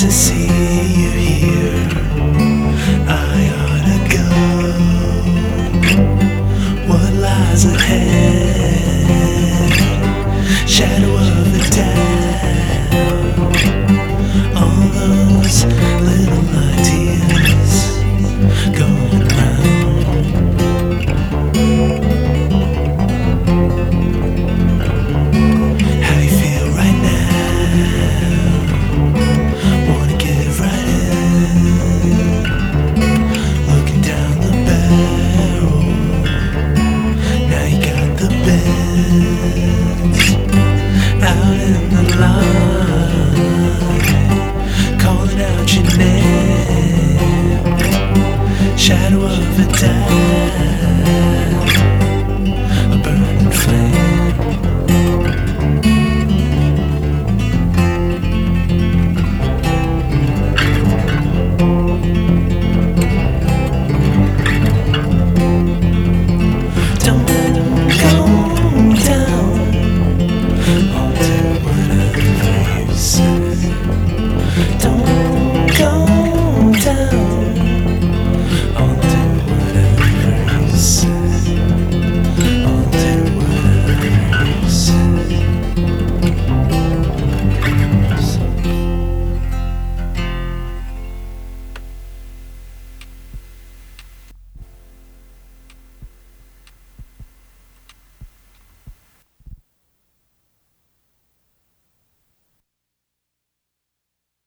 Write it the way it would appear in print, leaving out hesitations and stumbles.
to see you here. I ought to go. What lies ahead? Shadow of a doubt. All those little ideas going round. How you feel right now? Wanna get right in. Looking down the barrel. Now you got the bends out in the line, calling out your name. Shadow of a doubt, a burning flame. Don't go down. I'll do whatever you say. Don't